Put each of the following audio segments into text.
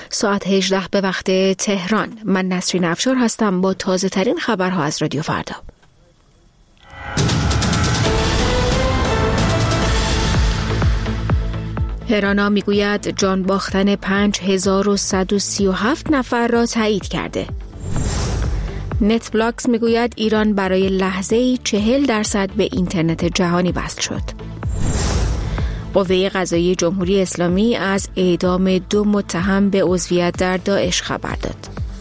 ساعت 18 به وقت تهران. من نسرین افشار هستم با تازه ترین خبرها از رادیو فردا. هرانا میگوید جان باختن 5137 نفر را تایید کرده. نت بلاکس میگوید ایران برای لحظه‌ای 40% به اینترنت جهانی وصل شد. قوه قضاییه جمهوری اسلامی از اعدام 2 متهم به عضویت در داعش خبر داد.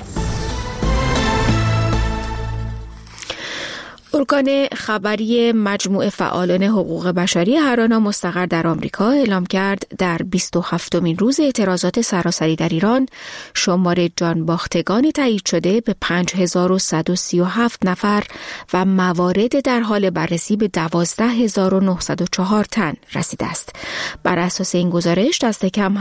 ارگان خبری مجموعه فعالان حقوق بشری هرانا مستقر در آمریکا اعلام کرد در 27مین روز اعتراضات سراسری در ایران شمار جان باختگان تایید شده به 5137 نفر و موارد در حال بررسی به 12904 تن رسیده است. بر اساس این گزارش دست کم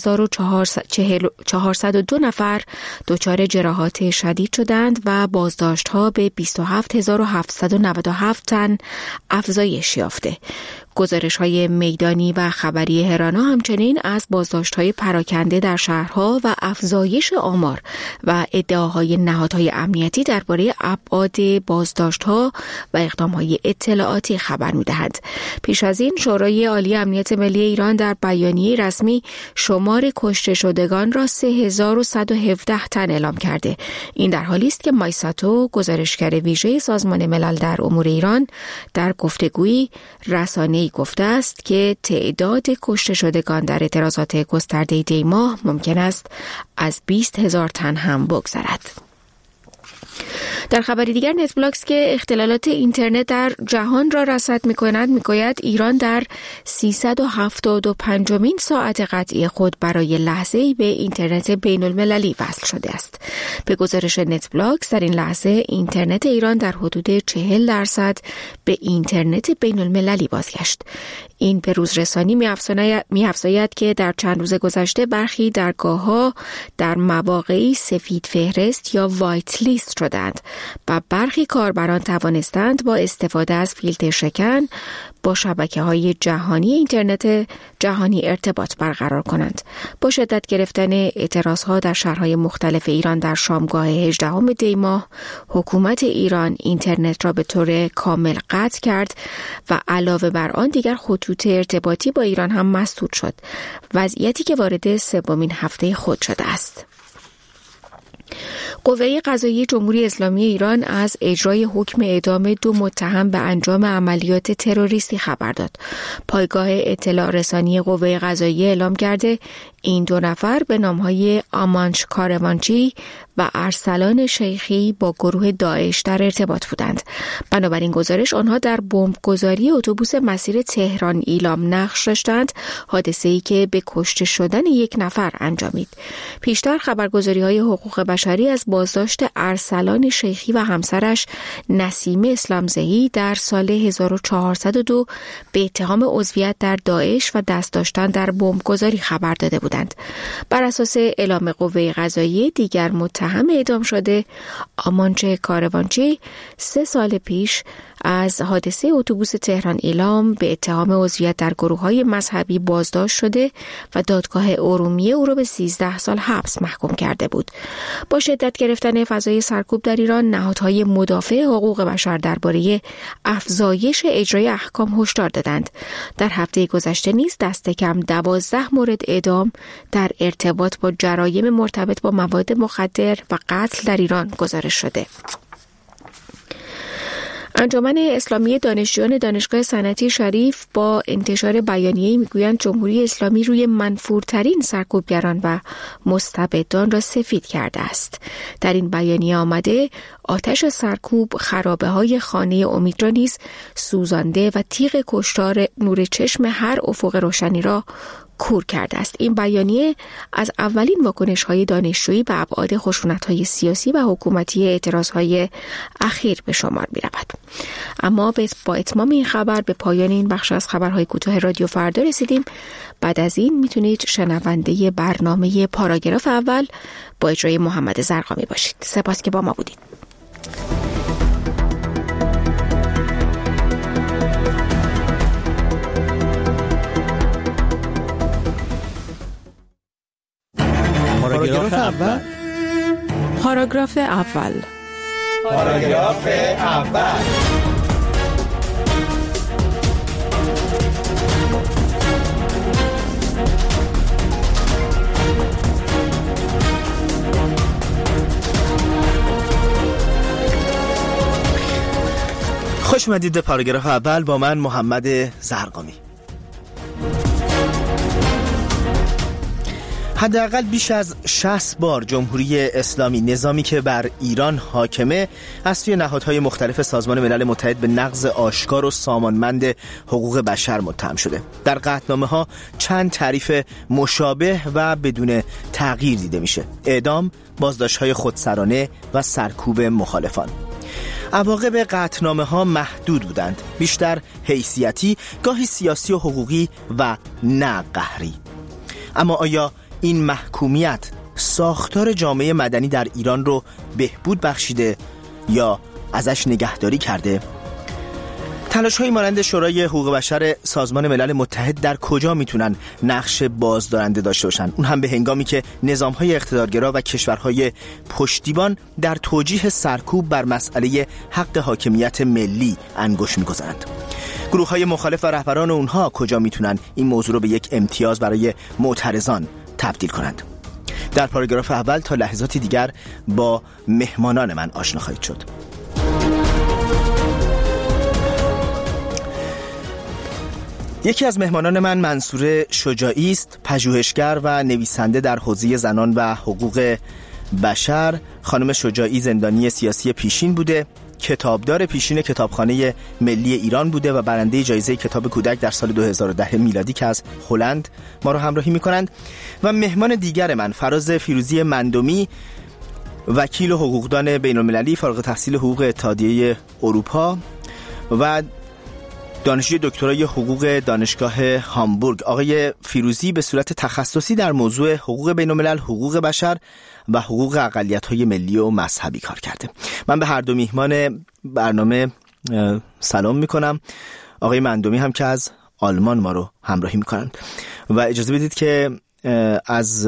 7402 نفر دچار جراحات شدید شدند و بازداشت‌ها به 27797 تن افزایش یافته. گزارش‌های میدانی و خبری هرانا همچنین از بازداشت‌های پراکنده در شهرها و افزایش آمار و ادعاهای نهادهای امنیتی درباره ابعاد بازداشت‌ها و اقدام‌های اطلاعاتی خبر می‌دهد. پیش از این شورای عالی امنیت ملی ایران در بیانیه رسمی شمار کشته شدگان را 3117 تن اعلام کرده. این در حالی است که مایساتو گزارشگر ویژه سازمان ملل در امور ایران در گفتگویی رسانه‌ای گفته است که تعداد کشته شدگان در اعتراضات گسترده دی ماه ممکن است از 20,000 تن هم بگذرد. در خبری دیگر نت بلاکس که اختلالات اینترنت در جهان را رصد می‌کند می‌گوید ایران در 375مین ساعت قطعی خود برای لحظه‌ای به اینترنت بین‌المللی وصل شده است. به گزارش نت بلاکس در این لحظه اینترنت ایران در حدود 40% به اینترنت بین‌المللی بازگشت. این به روزرسانی می‌افزاید که در چند روز گذشته برخی درگاه‌ها در مواقعی سفید فهرست یا وایت لیست شدند و برخی کاربران توانستند با استفاده از فیلتر شکن با شبکه‌های جهانی اینترنت جهانی ارتباط برقرار کنند. با شدت گرفتن اعتراضها در شهرهای مختلف ایران در شامگاه 18 دی ماه، حکومت ایران اینترنت را به طور کامل قطع کرد و علاوه بر آن دیگر خطوط ارتباطی با ایران هم مسدود شد. وضعیتی که وارد 3مین هفته خود شده است. قوه قضاییه جمهوری اسلامی ایران از اجرای حکم اعدام 2 متهم به انجام عملیات تروریستی خبر داد. پایگاه اطلاع رسانی قوه قضاییه اعلام کرده این 2 نفر به نامهای آمانچ کاروانچی و ارسلان شیخی با گروه داعش در ارتباط بودند. بنابراین گزارش آنها در بمبگذاری اتوبوس مسیر تهران ایلام نقش داشتند، حادثه‌ای که به کشته شدن 1 نفر انجامید. پیشتر خبرگزاری‌های حقوق بشری از بازداشت ارسلان شیخی و همسرش نسیمه اسلامزهی در سال 1402 به اتهام عضویت در داعش و دست داشتن در بمبگذاری خبر داده بودند. بر اساس اعلام قوه قضاییه دیگر متهم اعدام شده آمانچ کاروانچی 3 سال پیش از حادثه اتوبوس تهران ایلام به اتهام عضویت در گروه‌های مذهبی بازداشت شده و دادگاه ارومیه او را به 13 سال حبس محکوم کرده بود. با شدت گرفتن فضای سرکوب در ایران، نهادهای مدافع حقوق بشر درباره افزایش اجرای احکام هشدار دادند. در هفته گذشته نیز دست کم 12 مورد اعدام در ارتباط با جرایم مرتبط با مواد مخدر و قتل در ایران گزارش شده. انجمن اسلامی دانشجویان دانشگاه صنعتی شریف با انتشار بیانیه‌ای میگویند جمهوری اسلامی روی منفورترین سرکوبگران و مستبدان را سفید کرده است. در این بیانیه آمده آتش سرکوب خرابه‌های خانه امید را نیز سوزانده و تیغ کشتار نور چشم هر افق روشنی را کور کرده است. این بیانیه از اولین واکنش‌های دانشجویی به ابعاد خشونت‌های سیاسی و حکومتی اعتراض‌های اخیر به شمار می‌رود. اما با اتمام این خبر به پایان این بخش از خبرهای کوتاه رادیو فردا رسیدیم. بعد از این میتونید شنونده برنامه پاراگراف اول با اجرای محمد زرقامی باشید. سپاس که با ما بودید. پاراگراف اول. پاراگراف اول. پاراگراف اول. خوش اومدید به پاراگراف اول با من محمد زرقامی. حداقل بیش از 60 بار جمهوری اسلامی، نظامی که بر ایران حاکمه، از سوی نهادهای مختلف سازمان ملل متحد به نقض آشکار و سامانمند حقوق بشر متهم شده. در قطعنامه‌ها چند تعریف مشابه و بدون تغییر دیده میشه: اعدام، بازداشت‌های خودسرانه و سرکوب مخالفان. عواقب قطعنامه‌ها محدود بودند، بیشتر حیثیتی، گاهی سیاسی و حقوقی و نه قهری. اما آیا این محکومیت ساختار جامعه مدنی در ایران رو بهبود بخشیده یا ازش نگهداری کرده؟ تلاش‌های مانند شورای حقوق بشر سازمان ملل متحد در کجا میتونن نقش بازدارنده داشته باشن؟ اون هم به هنگامی که نظام‌های اقتدارگرا و کشورهای پشتیبان در توجیه سرکوب بر مسئله حق حاکمیت ملی انگشت می‌گذارند. گروه‌های مخالف و رهبران اونها کجا میتونن این موضوع رو به یک امتیاز برای معترضان تبدیل کنند؟ در پاراگراف اول تا لحظاتی دیگر با مهمانان من آشنا خواهید شد. یکی از مهمانان من منصوره شجاعی است، پژوهشگر و نویسنده در حوزه زنان و حقوق بشر. خانم شجاعی زندانی سیاسی پیشین بوده، کتابدار پیشین کتابخانه ملی ایران بوده و برنده جایزه کتاب کودک در سال 2010 میلادی که از هلند ما رو همراهی می‌کنند. و مهمان دیگر من فراز فیروزی مندمی، وکیل و حقوقدان بین‌المللی، فارغ التحصیل حقوق اتحادیه اروپا و دانشجوی دکترای حقوق دانشگاه هامبورگ. آقای فیروزی به صورت تخصصی در موضوع حقوق بین‌الملل، حقوق بشر و حقوق اقلیت‌های ملی و مذهبی کار کرده. من به هر دو میهمان برنامه سلام میکنم. آقای مندمی هم که از آلمان ما رو همراهی میکنند و اجازه بدید که از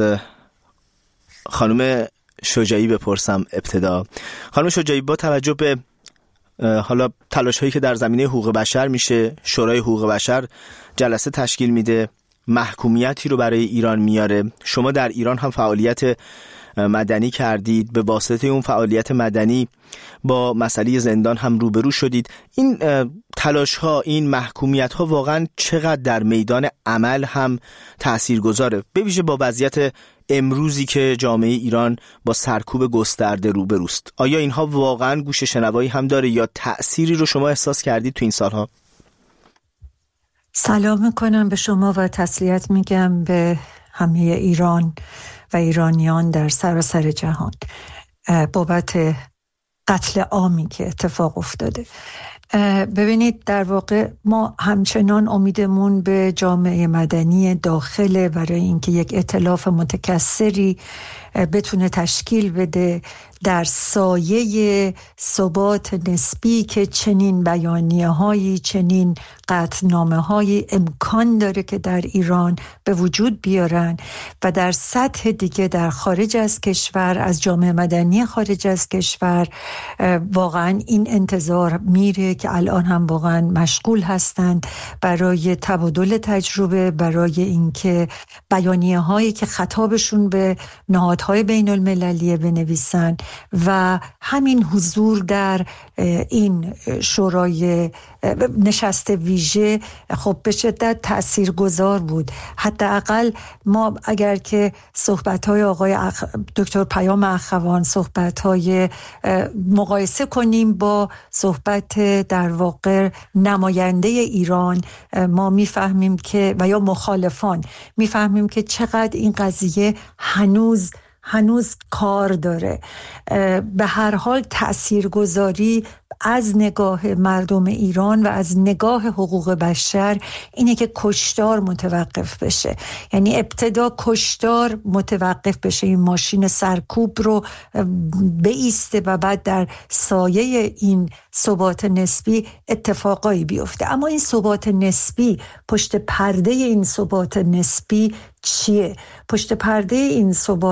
خانم شجاعی بپرسم ابتدا. خانم شجاعی، با توجه به حالا تلاش هایی که در زمینه حقوق بشر میشه، شورای حقوق بشر جلسه تشکیل میده، محکومیتی رو برای ایران میاره، شما در ایران هم فعالیت مدنی کردید، به واسطه اون فعالیت مدنی با مسئله زندان هم روبرو شدید. این تلاش ها، این محکومیت ها واقعا چقدر در میدان عمل هم تاثیرگذاره، به ویژه با وضعیت امروزی که جامعه ایران با سرکوب گسترده روبروست؟ آیا اینها واقعا گوش شنوایی هم داره یا تأثیری رو شما احساس کردید تو این سالها؟ سلام میکنم به شما و تسلیت میگم به همه ایران و ایرانیان در سراسر جهان بابت قتل عامی که اتفاق افتاده. ببینید، در واقع ما همچنان امیدمون به جامعه مدنی داخله برای اینکه یک ائتلاف متکثری بتونه تشکیل بده در سایه ثبات نسبی که چنین بیانیه‌هایی، چنین قطعنامه‌هایی امکان داره که در ایران به وجود بیارن و در سطح دیگه در خارج از کشور، از جامعه مدنی خارج از کشور واقعا این انتظار میره که الان هم واقعا مشغول هستند برای تبادل تجربه، برای اینکه بیانیه‌هایی که خطابشون به نهادهای بین المللی بنویسن و همین حضور در این شورای نشست ویژه خب به شدت تاثیرگذار بود. حداقل ما اگر که صحبت‌های آقای دکتر پیام اخوان، صحبت‌های مقایسه کنیم با صحبت در واقع نماینده ایران، ما میفهمیم که و یا مخالفان میفهمیم که چقدر این قضیه هنوز کار داره. به هر حال تاثیرگذاری از نگاه مردم ایران و از نگاه حقوق بشر اینه که کشتار متوقف بشه، یعنی ابتدا کشتار متوقف بشه، این ماشین سرکوب رو بایسته و بعد در سایه این ثبات نسبی اتفاقایی بیفته. اما این ثبات نسبی، پشت پرده این ثبات نسبی چیه؟ پشت پرده این ثبات